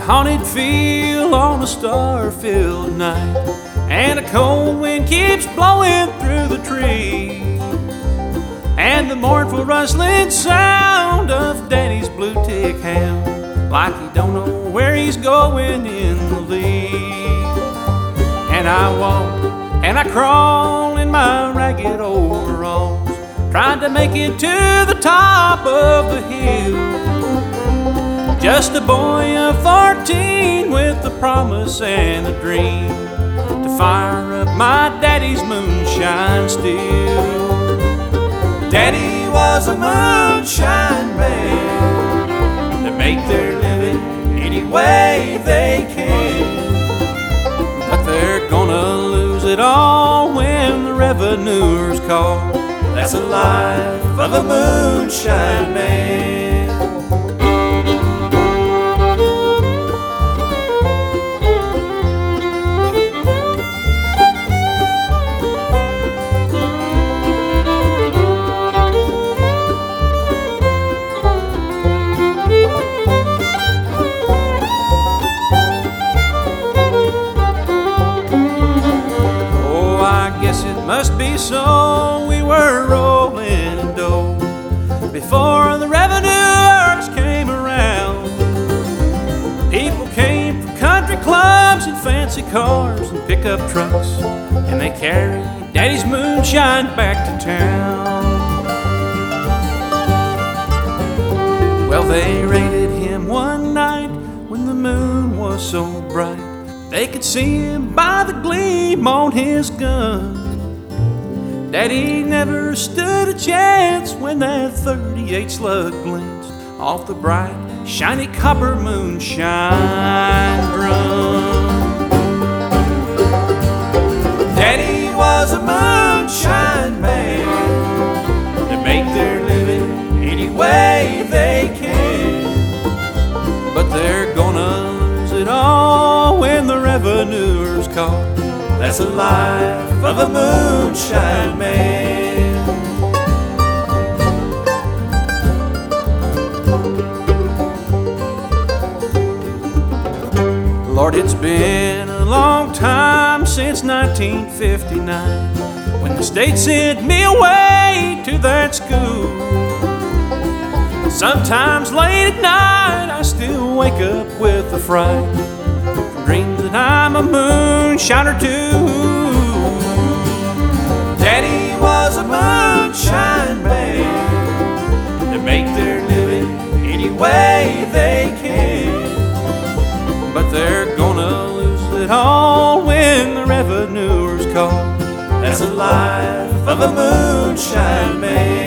haunted field on a star-filled night, and a cold wind keeps blowing through the trees, and the mournful rustling sound of Daddy's blue tick hound, like he don't know where he's going in the leaves. And I walk and I crawl in my ragged overalls, trying to make it to the top of the hill. Just a boy of 14 with a promise and a dream to fire up my daddy's moonshine still. Daddy was a moonshine man that make their living any way they can, but they're gonna lose it all when the revenuers call. That's the life of a moonshine man. Must be so, we were rolling in dough before the revenuers came around. People came from country clubs and fancy cars and pickup trucks, and they carried Daddy's moonshine back to town. Well, they raided him one night when the moon was so bright they could see him by the gleam on his gun. Daddy never stood a chance when that 38 slug glanced off the bright, shiny copper moonshine drum. Daddy was a moonshine man that make their living any way they can, but they're gonna lose it all when the revenuers call. That's the life of a moonshine man. Lord, it's been a long time since 1959, when the state sent me away to that school. Sometimes late at night I still wake up with a fright, dreams that I'm a moonshiner too. Daddy was a moonshine man that make their living any way they can, but they're gonna lose it all when the revenuers call. That's the life of a moonshine man.